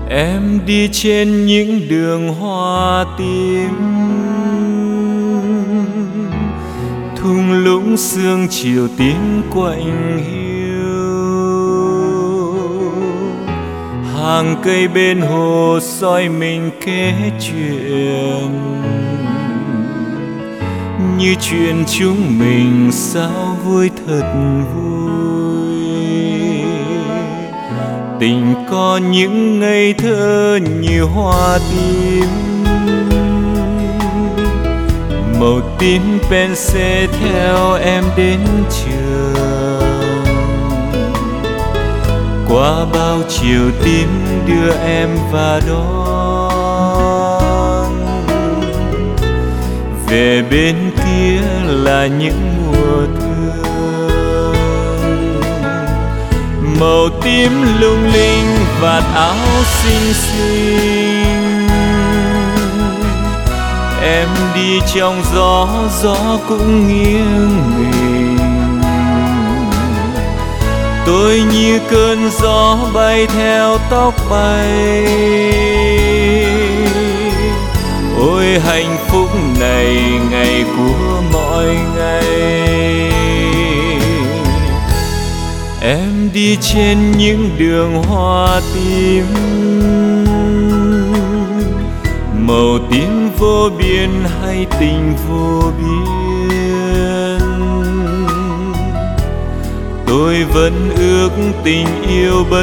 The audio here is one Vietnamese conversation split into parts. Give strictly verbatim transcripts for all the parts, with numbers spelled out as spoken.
Em đi trên những đường hoa tím, thung lũng sương chiều tím quạnh hiu. Hàng cây bên hồ soi mình kể chuyện, như chuyện chúng mình sao vui thật vui. Tình có những ngây thơ như hoa tím, màu tím pen sẽ theo em đến trường. Qua bao chiều tím đưa em và đón, về bên kia là những mùa thương. Màu tím lung linh vạt áo xinh xinh, em đi trong gió, gió cũng nghiêng mình. Tôi như cơn gió bay theo tóc bay. Ôi hạnh phúc này ngày của mọi ngày. Em đi trên những đường hoa tím, màu tím vô biên hay tình vô biên. Tôi vẫn ước tình yêu bất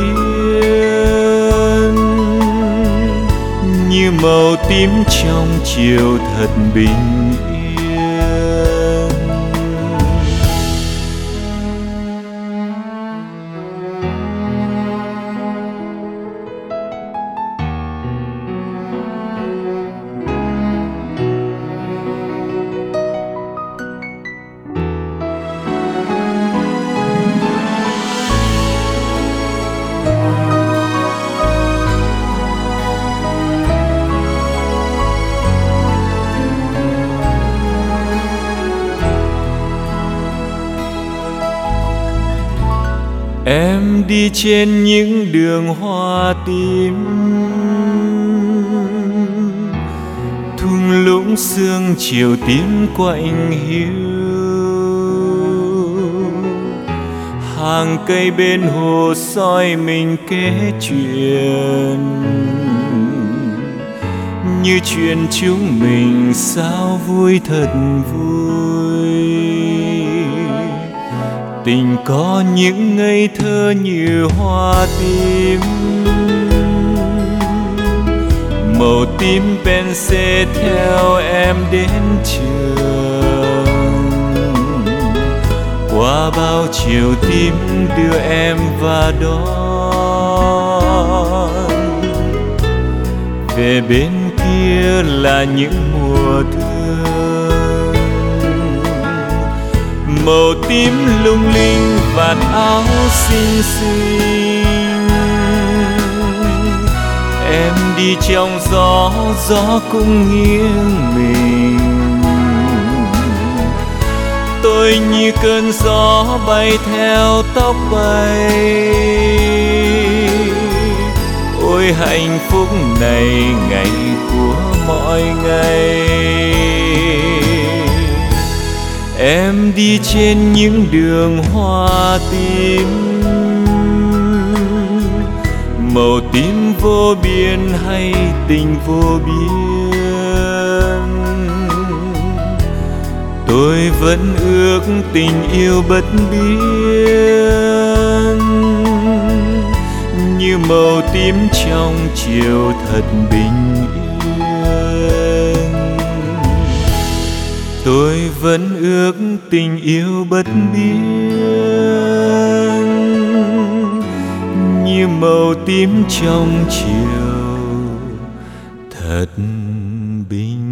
biến, như màu tím trong chiều thật bình yên. Em đi trên những đường hoa tím, thung lũng sương chiều tím quạnh hiu. Hàng cây bên hồ soi mình kể chuyện, như chuyện chúng mình sao vui thật vui. Tình có những ngây thơ như hoa tím, màu tím pen sẽ theo em đến trường. Qua bao chiều tím đưa em và đón, về bên kia là những mùa thương. Màu tím lung linh vạt áo xinh xinh, em đi trong gió, gió cũng nghiêng mình. Tôi như cơn gió bay theo tóc bay. Ôi hạnh phúc này ngày của mọi ngày. Em đi trên những đường hoa tím, màu tím vô biên hay tình vô biên. Tôi vẫn ước tình yêu bất biến, như màu tím trong chiều thật bình yên. Tôi vẫn ước tình yêu bất biến, như màu tím trong chiều thật bình